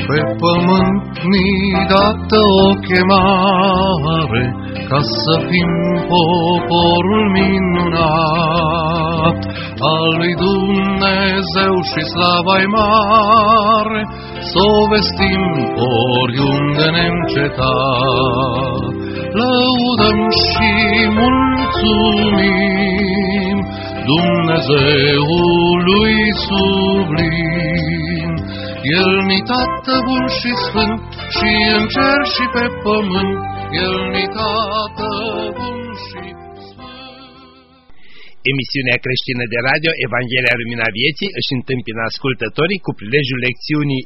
Pe pământ ni dată o chemare, ca să fim poporul minunat al lui Dumnezeu și slava-i mare, s-o vestim oriunde neîncetat. Lăudăm și mulțumim Dumnezeului sublim. El-ni Tată bun și sfânt, și în cer și pe pământ, El-ni Tată bun și sfânt. Emisiunea creștină de radio Evanghelia Lumina Vieții își întâmpină ascultătorii cu prilejul lecțiunii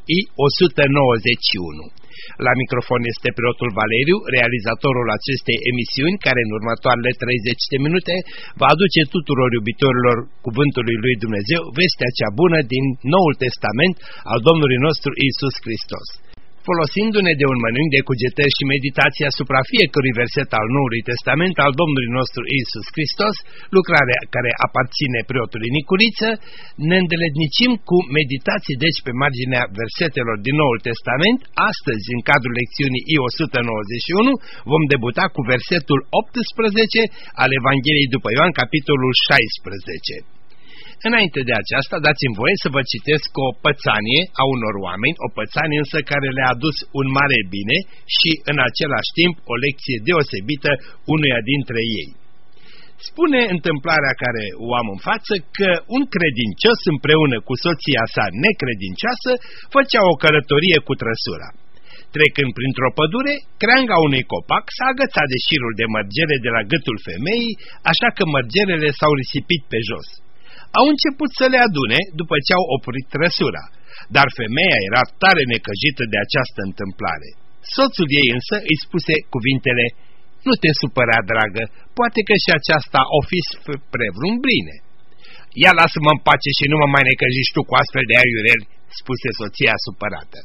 I-191. La microfon este preotul Valeriu, realizatorul acestei emisiuni, care în următoarele 30 de minute va aduce tuturor iubitorilor Cuvântului lui Dumnezeu vestea cea bună din Noul Testament al Domnului nostru Iisus Hristos. Folosindu-ne de un mănânc de cugetări și meditații asupra fiecărui verset al Noului Testament al Domnului nostru Iisus Hristos, lucrarea care aparține preotului Nicuriță, ne îndeletnicim cu meditații deci pe marginea versetelor din Noul Testament. Astăzi, în cadrul lecțiunii I-191, vom debuta cu versetul 18 al Evangheliei după Ioan, capitolul 16. Înainte de aceasta, dați-mi voie să vă citesc o pățanie a unor oameni, o pățanie însă care le-a adus un mare bine și în același timp o lecție deosebită unuia dintre ei. Spune întâmplarea care o am în față că un credincios împreună cu soția sa necredincioasă făcea o călătorie cu trăsura. Trecând printr-o pădure, creanga unui copac s-a agățat de șirul de mărgele de la gâtul femeii, așa că mărgelele s-au risipit pe jos. Au început să le adune după ce au oprit trăsura, dar femeia era tare necăjită de această întâmplare. Soțul ei însă îi spuse cuvintele: "Nu te supăra, dragă, poate că și aceasta o fi spre vreun bine." "Ia, lasă-mă în pace și nu mă mai necăjiști tu cu astfel de aiureli," spuse soția supărată.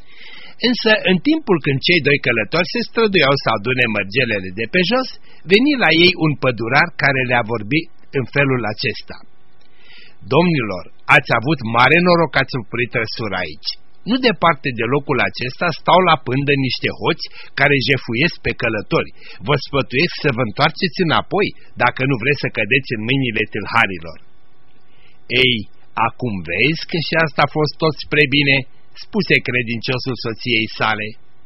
Însă, în timpul când cei doi călători se străduiau să adune mărgelele de pe jos, veni la ei un pădurar care le-a vorbit în felul acesta: "Domnilor, ați avut mare noroc că ați oprit trăsura aici. Nu departe de locul acesta stau la pândă niște hoți care jefuiesc pe călători. Vă sfătuiesc să vă întoarceți înapoi, dacă nu vreți să cădeți în mâinile tâlharilor." "Ei, acum vezi că și asta a fost tot spre bine," spuse credinciosul soției sale.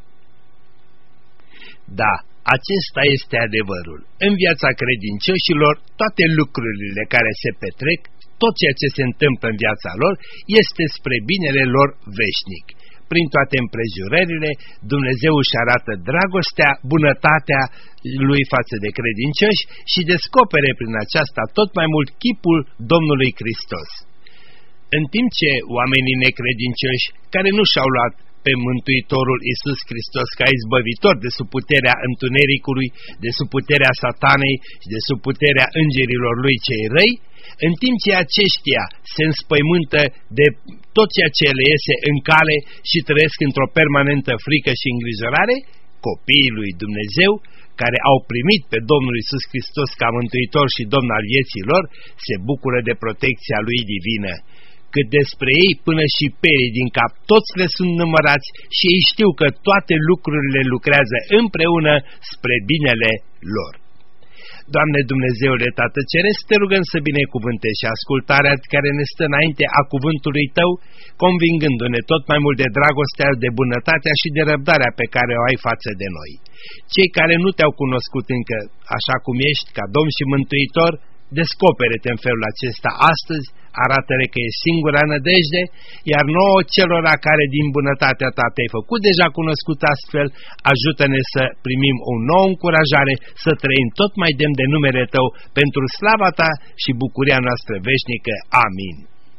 Da, acesta este adevărul. În viața credincioșilor, toate lucrurile care se petrec, tot ceea ce se întâmplă în viața lor, este spre binele lor veșnic. Prin toate împrejurările, Dumnezeu își arată dragostea, bunătatea lui față de credincioși și descopere prin aceasta tot mai mult chipul Domnului Hristos. În timp ce oamenii necredincioși, care nu și-au luat pe Mântuitorul Iisus Hristos ca izbăvitor de sub puterea întunericului, de sub puterea satanei și de sub puterea îngerilor lui cei răi, în timp ce aceștia se înspăimântă de tot ceea ce le iese în cale și trăiesc într-o permanentă frică și îngrijorare, copiii lui Dumnezeu, care au primit pe Domnul Iisus Hristos ca Mântuitor și Domn al vieții lor, se bucură de protecția lui divină. Cât despre ei, până și perii din cap, toți le sunt numărați și ei știu că toate lucrurile lucrează împreună spre binele lor. Doamne Dumnezeule Tată Ceresc, te rugăm să binecuvântești și ascultarea care ne stă înainte a cuvântului Tău, convingându-ne tot mai mult de dragostea, de bunătatea și de răbdarea pe care o ai față de noi. Cei care nu Te-au cunoscut încă așa cum ești, ca Domn și Mântuitor, descopere-te în felul acesta astăzi, arată-le că e singura nădejde, iar nouă celora care din bunătatea Ta Te-ai făcut deja cunoscut astfel, ajută-ne să primim o nouă încurajare, să trăim tot mai demn de numele Tău, pentru slava Ta și bucuria noastră veșnică. Amin.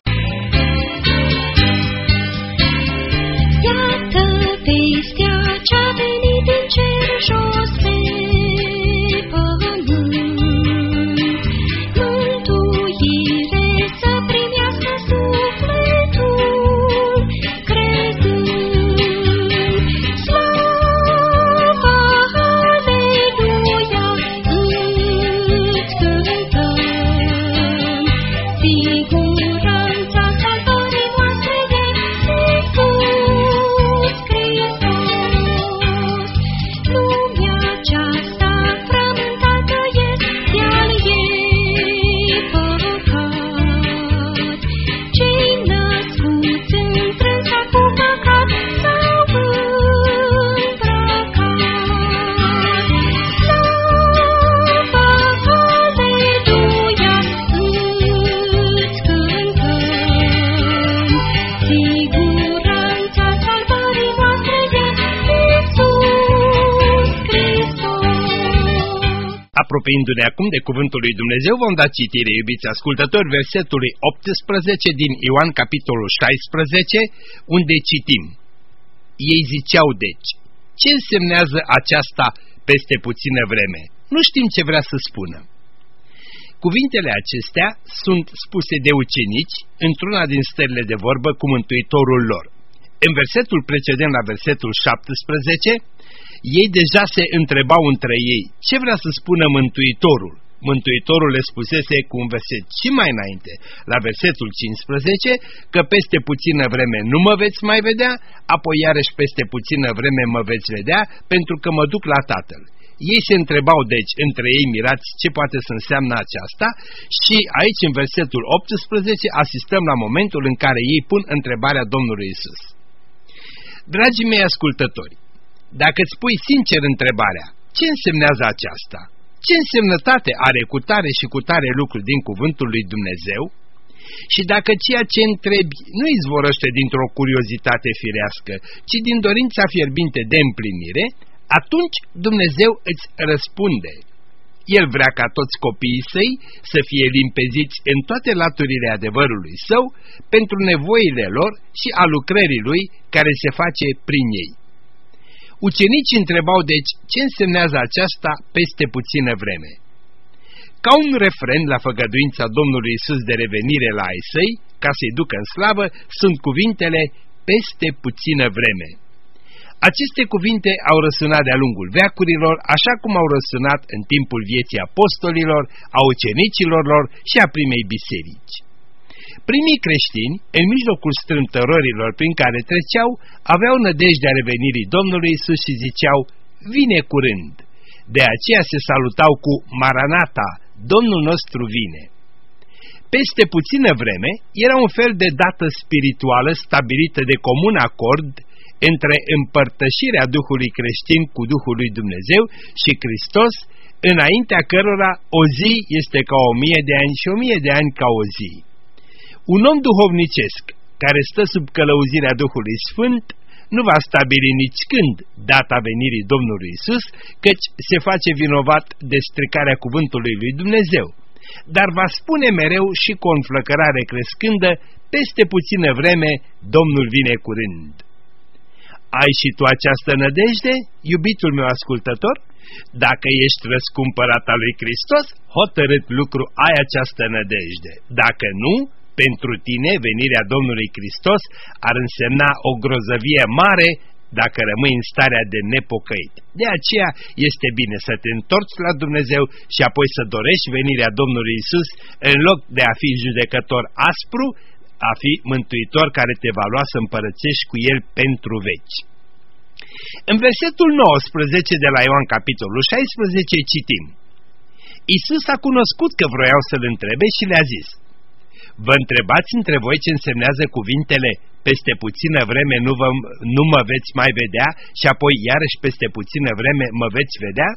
Iată vestea ce-a venit din cer jos pe pământ. Mântuire să primească sufletul crezând. Slava, aleluia, îți cântăm. Siguranța salvării noastre de Iisus Apropiindu-ne acum de cuvântul lui Dumnezeu, vom da citire, iubiți ascultători, versetului 18 din Ioan, capitolul 16, unde citim: Ei ziceau deci, ce însemnează aceasta peste puțină vreme? Nu știm ce vrea să spună. Cuvintele acestea sunt spuse de ucenici într-una din stările de vorbă cu Mântuitorul lor. În versetul precedent, la versetul 17, ei deja se întrebau între ei ce vrea să spună Mântuitorul. Mântuitorul le spusese cu un verset și mai înainte, la versetul 15, că peste puțină vreme nu mă veți mai vedea, apoi iarăși peste puțină vreme mă veți vedea, pentru că mă duc la Tatăl. Ei se întrebau deci între ei mirați ce poate să înseamnă aceasta și aici în versetul 18 asistăm la momentul în care ei pun întrebarea Domnului Isus. Dragii mei ascultători, dacă îți pui sincer întrebarea, ce însemnează aceasta? Ce însemnătate are cu tare și cu tare lucru din cuvântul lui Dumnezeu? Și dacă ceea ce întrebi nu izvorăște dintr-o curiozitate firească, ci din dorința fierbinte de împlinire, atunci Dumnezeu îți răspunde. El vrea ca toți copiii săi să fie limpeziți în toate laturile adevărului său pentru nevoile lor și a lucrării lui care se face prin ei. Ucenicii întrebau deci ce însemnează aceasta peste puțină vreme. Ca un refren la făgăduința Domnului Isus de revenire la ai săi, ca să-i ducă în slavă, sunt cuvintele peste puțină vreme. Aceste cuvinte au răsunat de-a lungul veacurilor, așa cum au răsunat în timpul vieții apostolilor, a ucenicilor lor și a primei biserici. Primii creștini, în mijlocul strâmtorărilor prin care treceau, aveau nădejdea revenirii Domnului Isus și ziceau, vine curând. De aceea se salutau cu Maranata, Domnul nostru vine. Peste puțină vreme era un fel de dată spirituală stabilită de comun acord între împărtășirea Duhului creștin cu Duhul lui Dumnezeu și Hristos, înaintea cărora o zi este ca 1000 de ani și 1000 de ani ca o zi. Un om duhovnicesc care stă sub călăuzirea Duhului Sfânt nu va stabili nici când data venirii Domnului Isus, căci se face vinovat de stricarea cuvântului lui Dumnezeu, dar va spune mereu și cu o înflăcărare crescândă, peste puțină vreme Domnul vine curând. Ai și tu această nădejde, iubitul meu ascultător? Dacă ești răscumpărat al lui Hristos, hotărât lucru ai această nădejde. Dacă nu, pentru tine venirea Domnului Hristos ar însemna o grozăvie mare dacă rămâi în starea de nepocăit. De aceea este bine să te întorci la Dumnezeu și apoi să dorești venirea Domnului Isus în loc de a fi judecător aspru, a fi mântuitor care te va lua să împărățești cu El pentru veci. În versetul 19 de la Ioan capitolul 16 citim: Isus a cunoscut că vroiau să-L întrebe și le-a zis: Vă întrebați între voi ce însemnează cuvintele peste puțină vreme nu mă veți mai vedea și apoi iarăși peste puțină vreme mă veți vedea?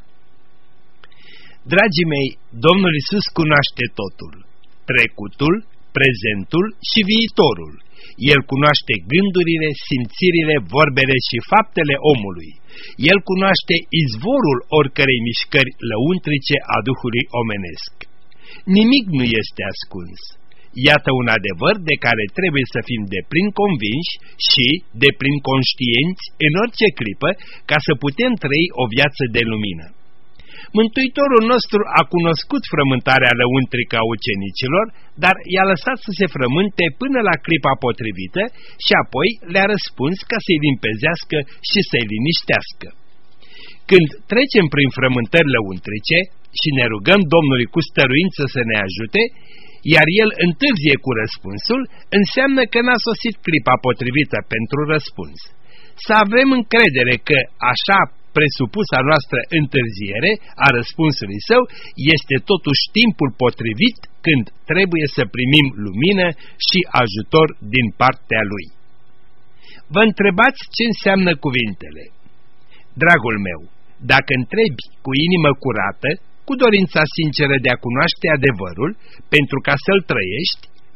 Dragii mei, Domnul Isus cunoaște totul, trecutul, prezentul și viitorul. El cunoaște gândurile, simțirile, vorbele și faptele omului. El cunoaște izvorul oricărei mișcări lăuntrice a Duhului omenesc. Nimic nu este ascuns. Iată un adevăr de care trebuie să fim deplin convinși și deplin conștienți în orice clipă ca să putem trăi o viață de lumină. Mântuitorul nostru a cunoscut frământarea lăuntrică a ucenicilor, dar i-a lăsat să se frământe până la clipa potrivită și apoi le-a răspuns ca să-i limpezească și să-i liniștească. Când trecem prin frământări lăuntrice și ne rugăm Domnului cu stăruință să ne ajute, iar El întârzie cu răspunsul, înseamnă că n-a sosit clipa potrivită pentru răspuns. Să avem încredere că așa presupusa noastră întârziere a răspunsului Său este totuși timpul potrivit când trebuie să primim lumină și ajutor din partea Lui. Vă întrebați ce înseamnă cuvintele. Dragul meu, dacă întrebi cu inimă curată, cu dorința sinceră de a cunoaște adevărul, pentru ca să-l trăiești,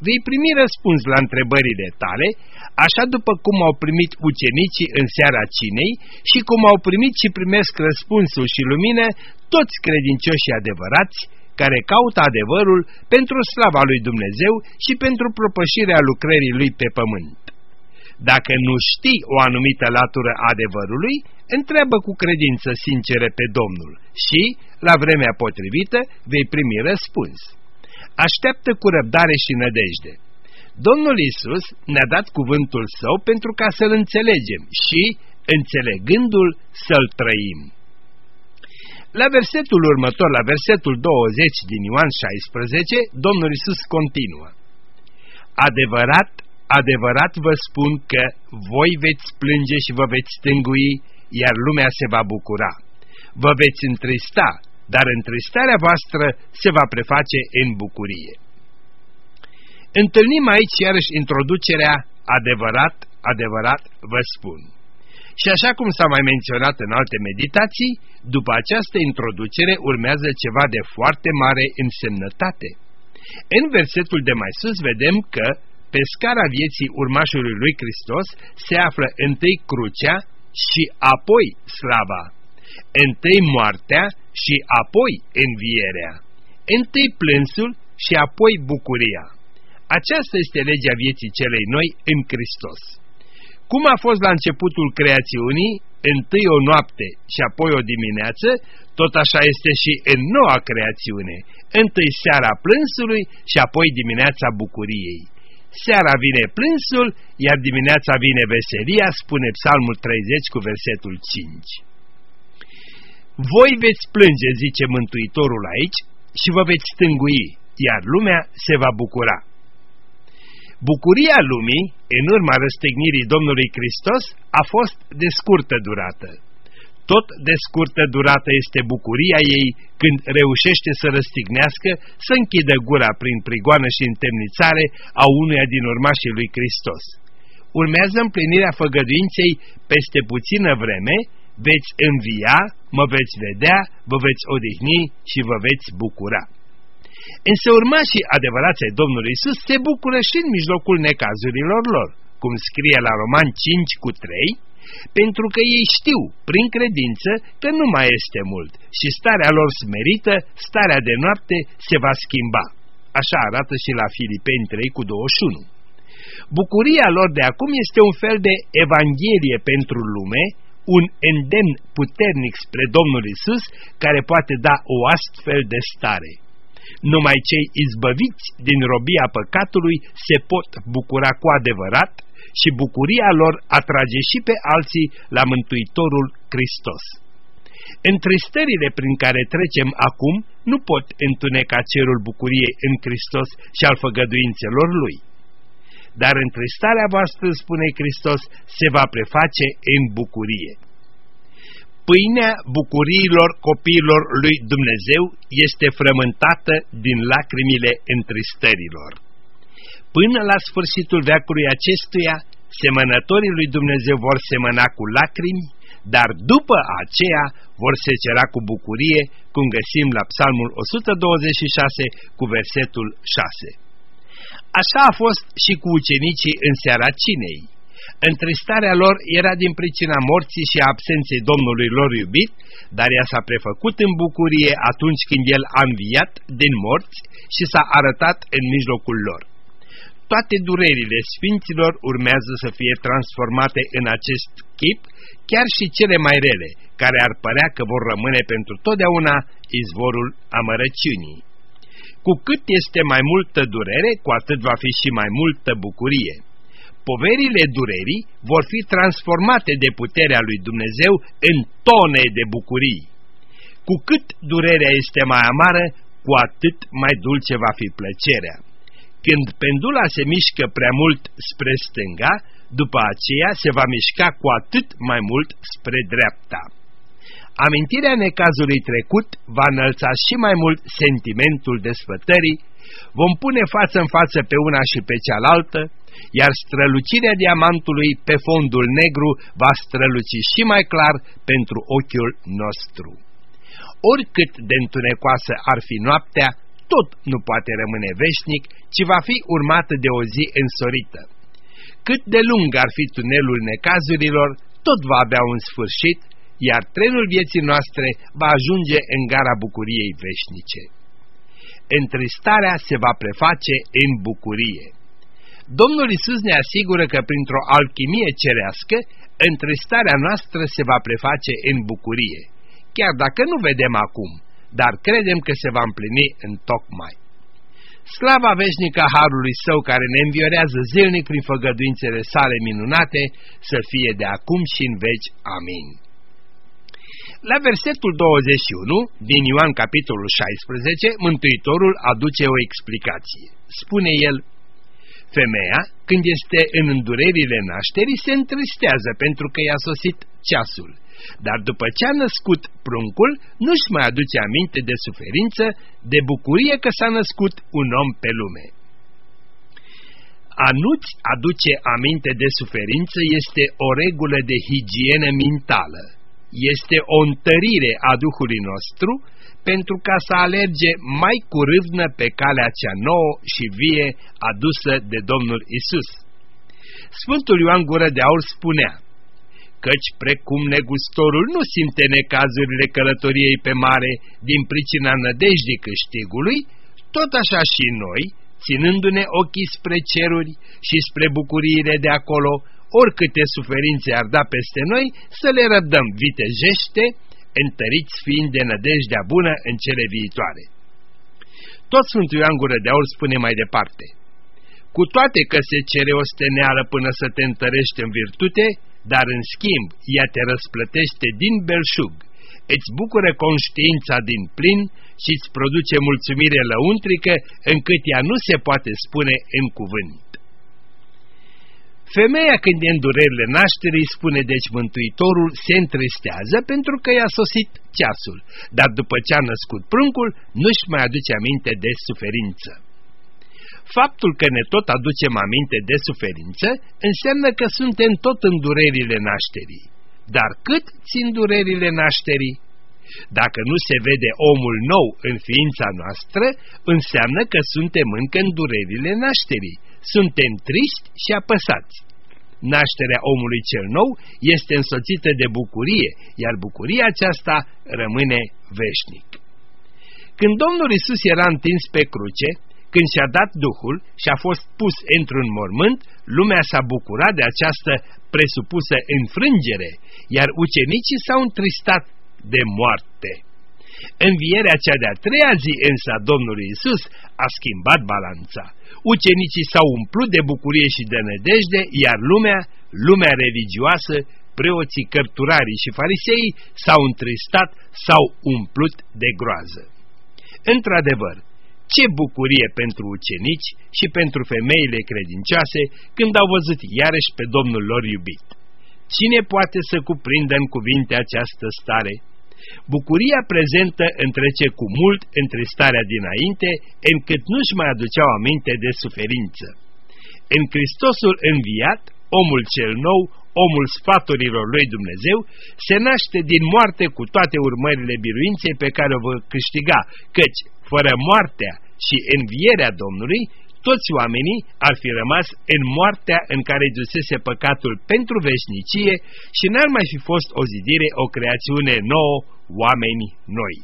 vei primi răspuns la întrebările tale, așa după cum au primit ucenicii în seara cinei și cum au primit și primesc răspunsul și lumină toți credincioșii adevărați care caută adevărul pentru slava lui Dumnezeu și pentru propășirea lucrării lui pe pământ. Dacă nu știi o anumită latură a adevărului, întreabă cu credință sinceră pe Domnul și, la vremea potrivită, vei primi răspuns. Așteaptă cu răbdare și nădejde. Domnul Iisus ne-a dat cuvântul Său pentru ca să-L înțelegem și, înțelegându-L, să-L trăim. La versetul următor, la versetul 20 din Ioan 16, Domnul Iisus continuă: Adevărat, adevărat vă spun că voi veți plânge și vă veți stângui, iar lumea se va bucura. Vă veți întrista, dar întristarea voastră se va preface în bucurie. Întâlnim aici iarăși introducerea adevărat, adevărat vă spun. Și așa cum s-a mai menționat în alte meditații, după această introducere urmează ceva de foarte mare însemnătate. În versetul de mai sus vedem că pe scara vieții urmașului lui Hristos se află întâi crucea și apoi slava, întâi moartea și apoi învierea, întâi plânsul și apoi bucuria. Aceasta este legea vieții celei noi în Hristos. Cum a fost la începutul creațiunii, întâi o noapte și apoi o dimineață, tot așa este și în noua creațiune, întâi seara plânsului și apoi dimineața bucuriei. Seara vine plânsul, iar dimineața vine veselia, spune Psalmul 30 cu versetul 5. Voi veți plânge, zice Mântuitorul aici, și vă veți stângui, iar lumea se va bucura. Bucuria lumii, în urma răstignirii Domnului Hristos, a fost de scurtă durată. Tot de scurtă durată este bucuria ei când reușește să răstignească, să închidă gura prin prigoană și întemnițare a unuia din urmașii lui Hristos. Urmează împlinirea făgăduinței: peste puțină vreme veți învia, mă veți vedea, vă veți odihni și vă veți bucura. Însă urmașii adevărați ai Domnului Iisus se bucură și în mijlocul necazurilor lor, cum scrie la Romani 5:3, pentru că ei știu, prin credință, că nu mai este mult și starea lor smerită, starea de noapte, se va schimba. Așa arată și la Filipeni 3:21. Bucuria lor de acum este un fel de evanghelie pentru lume, un îndemn puternic spre Domnul Iisus, care poate da o astfel de stare. Numai cei izbăviți din robia păcatului se pot bucura cu adevărat și bucuria lor atrage și pe alții la Mântuitorul Hristos. Întristările prin care trecem acum nu pot întuneca cerul bucuriei în Hristos și al făgăduințelor Lui. Dar întristarea voastră, spune Hristos, se va preface în bucurie. Pâinea bucuriilor copiilor lui Dumnezeu este frământată din lacrimile întristărilor. Până la sfârșitul veacului acestuia, semănătorii lui Dumnezeu vor semăna cu lacrimi, dar după aceea vor secera cu bucurie, cum găsim la Psalmul 126 cu versetul 6. Așa a fost și cu ucenicii în seara cinei. Întristarea lor era din pricina morții și a absenței Domnului lor iubit, dar ea s-a prefăcut în bucurie atunci când El a înviat din morți și s-a arătat în mijlocul lor. Toate durerile sfinților urmează să fie transformate în acest chip, chiar și cele mai rele, care ar părea că vor rămâne pentru totdeauna izvorul amărăciunii. Cu cât este mai multă durere, cu atât va fi și mai multă bucurie. Poverile durerii vor fi transformate de puterea lui Dumnezeu în tone de bucurii. Cu cât durerea este mai amară, cu atât mai dulce va fi plăcerea. Când pendula se mișcă prea mult spre stânga, după aceea se va mișca cu atât mai mult spre dreapta. Amintirea necazului trecut va înălța și mai mult sentimentul desfătării, vom pune față în față pe una și pe cealaltă, iar strălucirea diamantului pe fondul negru va străluci și mai clar pentru ochiul nostru. Oricât de întunecoasă ar fi noaptea, tot nu poate rămâne veșnic, ci va fi urmată de o zi însorită. Cât de lung ar fi tunelul necazurilor, tot va avea un sfârșit, iar trenul vieții noastre va ajunge în gara bucuriei veșnice. Întristarea se va preface în bucurie. Domnul Iisus ne asigură că printr-o alchimie cerească, întristarea noastră se va preface în bucurie, chiar dacă nu vedem acum, dar credem că se va împlini întocmai. Slava veșnică a Harului Său, care ne înviorează zilnic prin făgăduințele Sale minunate, să fie de acum și în veci. Amin. La versetul 21 din Ioan capitolul 16, Mântuitorul aduce o explicație. Spune el: femeia, când este în îndurerile nașterii, se întristează pentru că i-a sosit ceasul, dar după ce a născut pruncul, nu-și mai aduce aminte de suferință, de bucurie că s-a născut un om pe lume. A nu-ți aduce aminte de suferință este o regulă de higienă mentală. Este o întărire a Duhului nostru pentru ca să alerge mai cu râvnă pe calea cea nouă și vie adusă de Domnul Isus. Sfântul Ioan Gură de Aur spunea: căci precum negustorul nu simte necazurile călătoriei pe mare din pricina nădejdii câștigului, tot așa și noi, ținându-ne ochii spre ceruri și spre bucuriile de acolo, oricâte suferințe ar da peste noi, să le răbdăm vitejește, întăriți fiind de nădejdea bună în cele viitoare. Tot Sfântul Ioan Gură de Aur spune mai departe: cu toate că se cere o steneală până să te întărești în virtute, dar în schimb ea te răsplătește din belșug, îți bucură conștiința din plin și îți produce mulțumire lăuntrică încât ea nu se poate spune în cuvânt. Femeia, când e în durerile nașterii, spune deci Mântuitorul, se întristează pentru că i-a sosit ceasul, dar după ce a născut pruncul, nu-și mai aduce aminte de suferință. Faptul că ne tot aducem aminte de suferință înseamnă că suntem tot în durerile nașterii. Dar cât țin durerile nașterii? Dacă nu se vede omul nou în ființa noastră, înseamnă că suntem încă în durerile nașterii. Suntem triști și apăsați. Nașterea omului cel nou este însoțită de bucurie, iar bucuria aceasta rămâne veșnic. Când Domnul Iisus era întins pe cruce, când și-a dat Duhul și a fost pus într-un mormânt, lumea s-a bucurat de această presupusă înfrângere, iar ucenicii s-au întristat de moarte. Învierea cea de-a treia zi însă a Domnului Iisus a schimbat balanța. Ucenicii s-au umplut de bucurie și de nădejde, iar lumea religioasă, preoții, cărturarii și fariseii s-au întristat, s-au umplut de groază. Într-adevăr, ce bucurie pentru ucenici și pentru femeile credincioase când au văzut iarăși pe Domnul lor iubit! Cine poate să cuprindă în cuvinte această stare? Bucuria prezentă întrece cu mult întristarea dinainte, încât nu-și mai aduceau aminte de suferință. În Hristosul înviat, omul cel nou, omul sfaturilor lui Dumnezeu, se naște din moarte cu toate urmările biruinței pe care o va câștiga, căci, fără moartea și învierea Domnului, toți oamenii ar fi rămas în moartea în care dusese păcatul pentru veșnicie și n-ar mai fi fost o zidire, o creațiune nouă, oameni noi.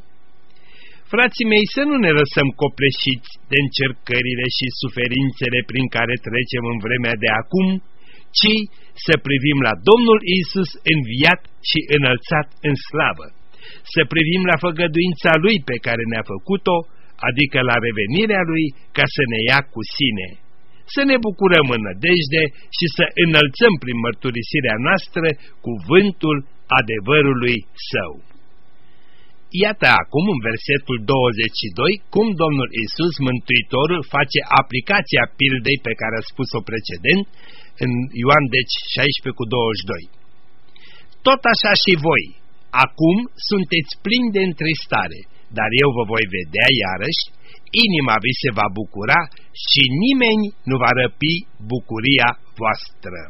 Frații mei, să nu ne lăsăm copleșiți de încercările și suferințele prin care trecem în vremea de acum, ci să privim la Domnul Iisus înviat și înălțat în slavă, să privim la făgăduința Lui pe care ne-a făcut-o, adică la revenirea Lui ca să ne ia cu sine, să ne bucurăm în nădejde și să înălțăm prin mărturisirea noastră cuvântul adevărului Său. Iată acum în versetul 22 cum Domnul Iisus Mântuitorul face aplicația pildei pe care a spus-o precedent în Ioan 16:22. Tot așa și voi, acum sunteți plini de întristare, dar eu vă voi vedea iarăși, inima vi se va bucura și nimeni nu va răpi bucuria voastră.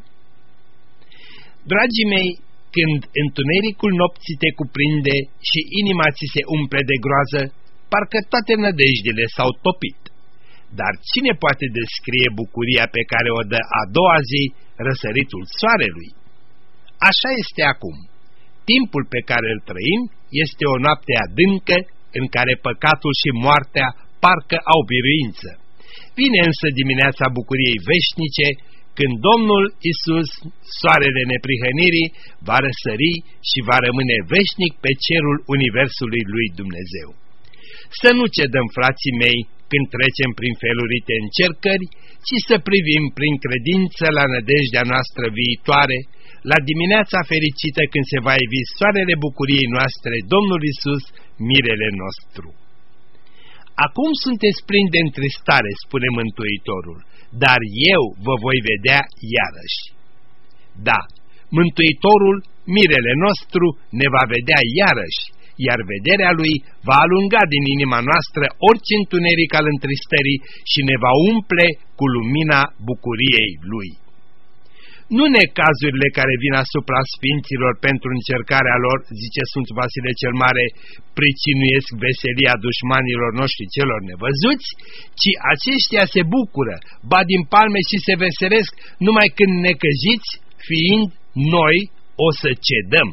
Dragii mei, când întunericul nopții te cuprinde și inima ți se umple de groază, parcă toate nădejdele s-au topit. Dar cine poate descrie bucuria pe care o dă a doua zi răsăritul soarelui? Așa este acum. Timpul pe care îl trăim este o noapte adâncă în care păcatul și moartea parcă au biruință. Vine însă dimineața bucuriei veșnice, când Domnul Iisus, soarele neprihănirii, va răsări și va rămâne veșnic pe cerul universului lui Dumnezeu. Să nu cedăm, frații mei, când trecem prin felurite încercări, ci să privim prin credință la nădejdea noastră viitoare, la dimineața fericită când se va ivi soarele bucuriei noastre, Domnul Iisus, mirele nostru. Acum sunteți plini de întristare, spune Mântuitorul, dar eu vă voi vedea iarăși. Da, Mântuitorul, mirele nostru, ne va vedea iarăși, iar vederea lui va alunga din inima noastră orice întuneric al întristării și ne va umple cu lumina bucuriei lui. Nu necazurile care vin asupra sfinților pentru încercarea lor, zice Sfântul Vasile cel Mare, pricinuiesc veselia dușmanilor noștri celor nevăzuți, ci aceștia se bucură, bat din palme și se veselesc numai când necăjiți, fiind noi o să cedăm.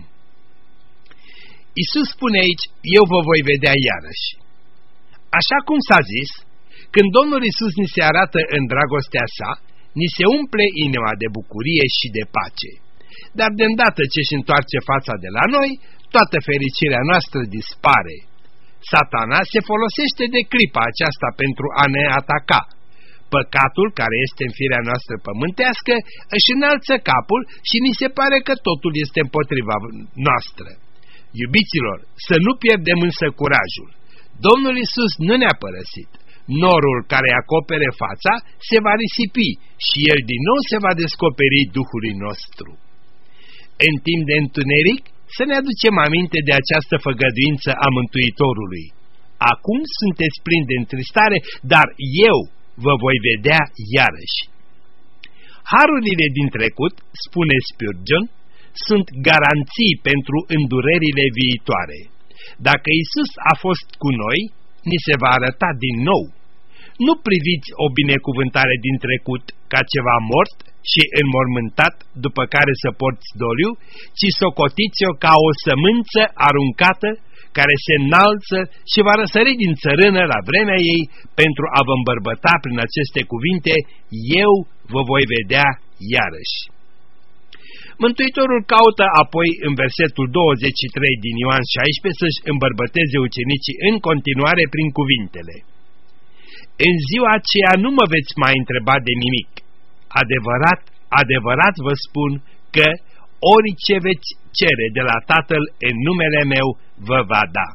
Iisus spune aici, eu vă voi vedea iarăși. Așa cum s-a zis, când Domnul Iisus ni se arată în dragostea sa, ni se umple inima de bucurie și de pace. Dar de îndată ce își întoarce fața de la noi, toată fericirea noastră dispare. Satana se folosește de clipa aceasta pentru a ne ataca. Păcatul, care este în firea noastră pământească, își înalță capul și ni se pare că totul este împotriva noastră. Iubiților, să nu pierdem însă curajul. Domnul Iisus nu ne-a părăsit. Norul care acopere fața se va risipi și el din nou se va descoperi Duhului nostru. În timp de întuneric, să ne aducem aminte de această făgăduință a Mântuitorului. Acum sunteți plini de întristare, dar eu vă voi vedea iarăși. Harurile din trecut, spune Spurgeon, sunt garanții pentru îndurerile viitoare. Dacă Iisus a fost cu noi, ni se va arăta din nou. Nu priviți o binecuvântare din trecut ca ceva mort și înmormântat, după care să porți doliu, ci socotiți-o ca o sămânță aruncată care se înalță și va răsări din țărână la vremea ei pentru a vă îmbărbăta prin aceste cuvinte, eu vă voi vedea iarăși. Mântuitorul caută apoi în versetul 23 din Ioan 16 să-și îmbărbăteze ucenicii în continuare prin cuvintele: în ziua aceea nu mă veți mai întreba de nimic. Adevărat, adevărat vă spun că orice veți cere de la Tatăl în numele meu vă va da.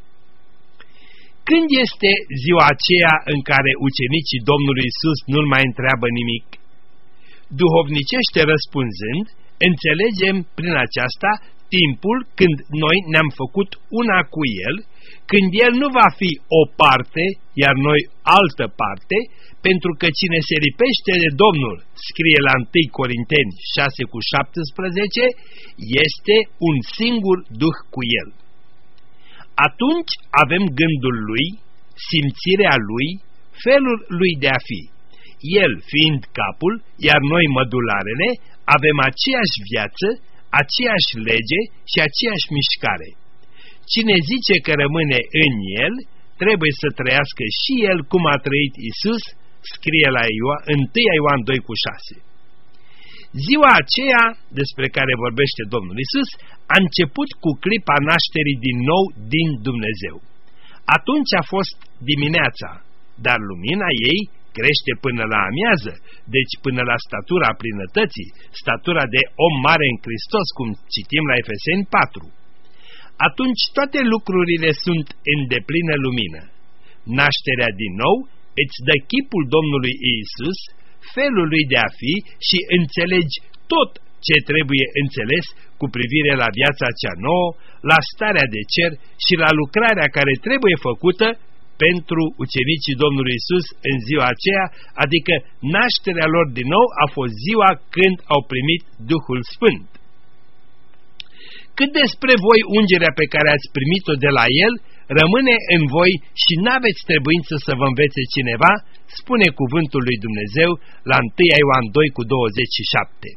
Când este ziua aceea în care ucenicii Domnului Iisus nu-L mai întreabă nimic? Duhovnicește răspunzând, înțelegem prin aceasta timpul când noi ne-am făcut una cu El, când El nu va fi o parte, iar noi altă parte, pentru că cine se lipește de Domnul, scrie la 1 Corinteni 6:17, este un singur Duh cu El. Atunci avem gândul Lui, simțirea Lui, felul Lui de a fi. El fiind capul, iar noi mădularele, avem aceeași viață, aceeași lege și aceeași mișcare. Cine zice că rămâne în El, trebuie să trăiască și El cum a trăit Iisus, scrie la 1 Ioan 2:6. Ziua aceea, despre care vorbește Domnul Iisus, a început cu clipa nașterii din nou din Dumnezeu. Atunci a fost dimineața, dar lumina ei crește până la amiază, deci până la statura plinătății, statura de om mare în Hristos, cum citim la Efeseni 4. Atunci toate lucrurile sunt în deplină lumină. Nașterea din nou îți dă chipul Domnului Iisus, felul Lui de a fi și înțelegi tot ce trebuie înțeles cu privire la viața cea nouă, la starea de cer și la lucrarea care trebuie făcută pentru ucenicii Domnului Iisus în ziua aceea, adică nașterea lor din nou a fost ziua când au primit Duhul Sfânt. Cât despre voi ungerea pe care ați primit-o de la El, rămâne în voi și n-aveți trebuință să vă învețe cineva, spune cuvântul lui Dumnezeu la 1 Ioan 2:27.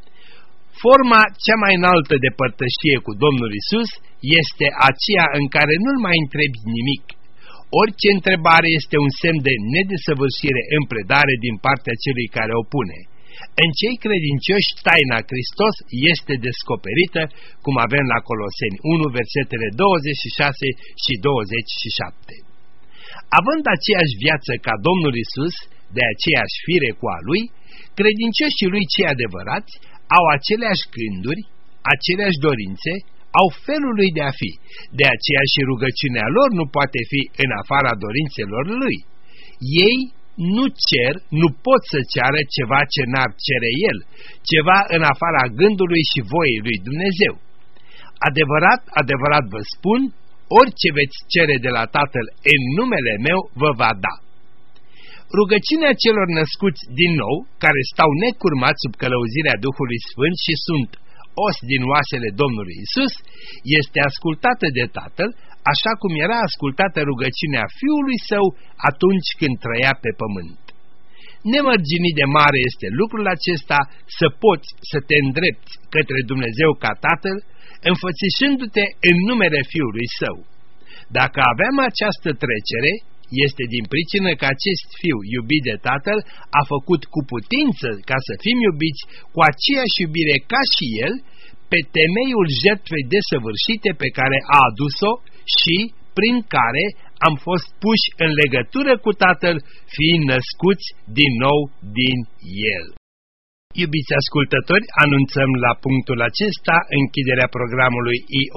Forma cea mai înaltă de părtășie cu Domnul Isus este aceea în care nu-L mai întrebi nimic. Orice întrebare este un semn de nedesăvârșire în predare din partea celui care o pune. În cei credincioși, taina Hristos este descoperită, cum avem la Coloseni 1, versetele 26 și 27. Având aceeași viață ca Domnul Isus, de aceeași fire cu a Lui, credincioșii Lui cei adevărați au aceleași gânduri, aceleași dorințe, au felul Lui de a fi. De aceea și rugăciunea lor nu poate fi în afara dorințelor Lui. Ei nu cer, nu pot să ceară ceva ce n-ar cere El, ceva în afara gândului și voii lui Dumnezeu. Adevărat, adevărat vă spun, orice veți cere de la Tatăl în numele meu vă va da. Rugăciunea celor născuți din nou, care stau necurmați sub călăuzirea Duhului Sfânt și sunt os din oasele Domnului Isus, este ascultată de Tatăl, așa cum era ascultată rugăciunea Fiului Său atunci când trăia pe pământ. Nemărginit de mare este lucrul acesta să poți să te îndrepți către Dumnezeu ca Tatăl, înfățișându-te în numele Fiului Său. Dacă aveam această trecere, este din pricină că acest Fiu, iubit de Tatăl, a făcut cu putință ca să fim iubiți cu aceeași iubire ca și El, pe temeiul jertfei desăvârșite pe care a adus-o și prin care am fost puși în legătură cu Tatăl, fiind născuți din nou din El. Iubiți ascultători, anunțăm la punctul acesta închiderea programului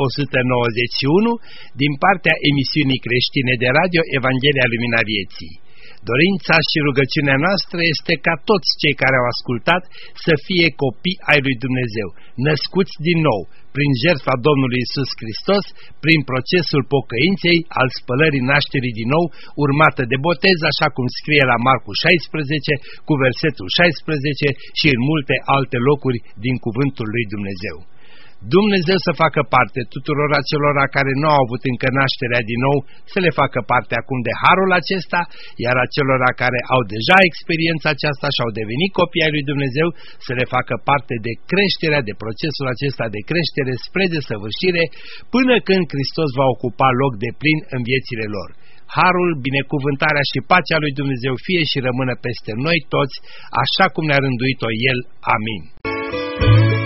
I-191 din partea emisiunii creștine de radio Evanghelia Lumina Vieții. Dorința și rugăciunea noastră este ca toți cei care au ascultat să fie copii ai lui Dumnezeu, născuți din nou, prin jertfa Domnului Isus Hristos, prin procesul pocăinței, al spălării nașterii din nou, urmată de botez, așa cum scrie la Marcu 16, cu versetul 16 și în multe alte locuri din cuvântul lui Dumnezeu. Dumnezeu să facă parte tuturor acelora care nu au avut încă nașterea din nou, să le facă parte acum de harul acesta, iar acelora care au deja experiența aceasta și au devenit copii ai lui Dumnezeu, să le facă parte de creșterea, de procesul acesta de creștere spre desăvârșire, până când Hristos va ocupa loc de plin în viețile lor. Harul, binecuvântarea și pacea lui Dumnezeu fie și rămână peste noi toți, așa cum ne-a rânduit-o El. Amin.